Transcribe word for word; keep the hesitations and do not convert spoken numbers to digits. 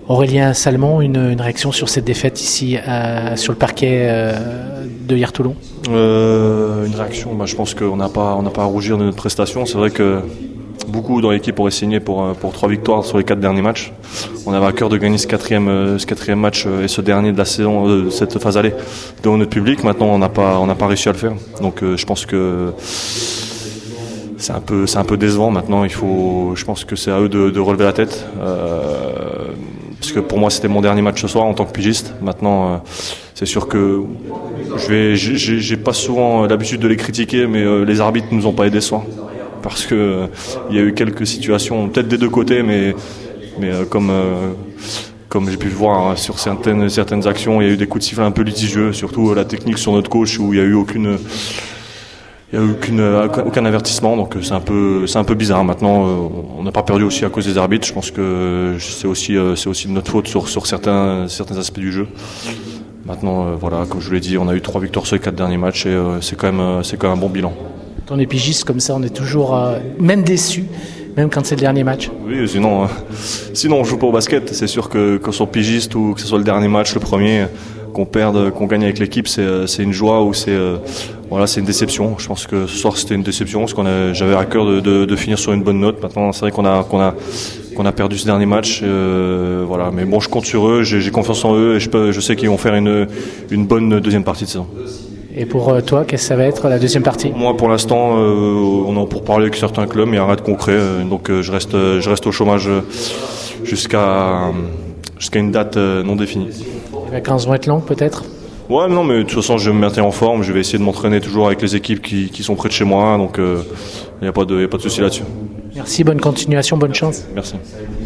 Aurélien Salmon, une, une réaction sur cette défaite ici à, sur le parquet euh, de hier Toulon. Euh, une réaction, bah, je pense qu'on n'a pas, on n'a pas à rougir de notre prestation. C'est vrai que beaucoup dans l'équipe auraient signé pour, pour trois victoires sur les quatre derniers matchs. On avait à cœur de gagner ce quatrième, ce quatrième match et ce dernier de la saison, de cette phase allée devant notre public. Maintenant, on n'a pas, on n'a pas réussi à le faire. Donc, euh, je pense que c'est un peu, c'est un peu décevant. Maintenant, il faut, je pense que c'est à eux de, de relever la tête. Euh, parce que pour moi, c'était mon dernier match ce soir en tant que pigiste. Maintenant, euh, c'est sûr que je vais, j'ai, j'ai pas souvent l'habitude de les critiquer, mais euh, les arbitres nous ont pas aidés ce soir. Parce que euh, il y a eu quelques situations, peut-être des deux côtés, mais, mais euh, comme, euh, comme j'ai pu le voir hein, sur certaines, certaines actions, il y a eu des coups de sifflet un peu litigieux, surtout euh, la technique sur notre coach où il n'y a eu aucune, il y a eu aucune, euh, aucun avertissement, donc c'est un peu, c'est un peu bizarre. Maintenant, euh, on n'a pas perdu aussi à cause des arbitres. Je pense que c'est aussi, euh, c'est aussi de notre faute sur, sur certains, certains aspects du jeu. Maintenant, euh, voilà, comme je vous l'ai dit, on a eu trois victoires sur les quatre derniers matchs et euh, c'est quand même, euh, c'est quand même un bon bilan. Quand on est pigiste comme ça, on est toujours euh, même déçu, même quand c'est le dernier match. Oui, sinon, euh, sinon on joue pas au basket. C'est sûr que qu'on soit pigiste ou que ce soit le dernier match, le premier, qu'on perde, qu'on gagne avec l'équipe, c'est, c'est une joie ou c'est, euh, voilà, c'est une déception. Je pense que ce soir c'était une déception parce qu'on a, j'avais à cœur de, de, de finir sur une bonne note. Maintenant, c'est vrai qu'on a, qu'on a, qu'on a perdu ce dernier match. Euh, voilà, mais bon, je compte sur eux, j'ai, j'ai confiance en eux et je peux, je sais qu'ils vont faire une, une bonne deuxième partie de saison. Et pour toi, qu'est-ce que ça va être la deuxième partie ? Moi, pour l'instant, euh, on est pour parler avec certains clubs, mais il n'y a rien de concret. Euh, donc, euh, je reste, je reste au chômage jusqu'à, jusqu'à une date euh, non définie. Les vacances vont être longues, peut-être ? Ouais, non, mais de toute façon, je vais me maintenir en forme. Je vais essayer de m'entraîner toujours avec les équipes qui, qui sont près de chez moi. Donc, il euh, n'y a pas de, y a pas de souci là-dessus. Merci, bonne continuation, bonne chance. Merci.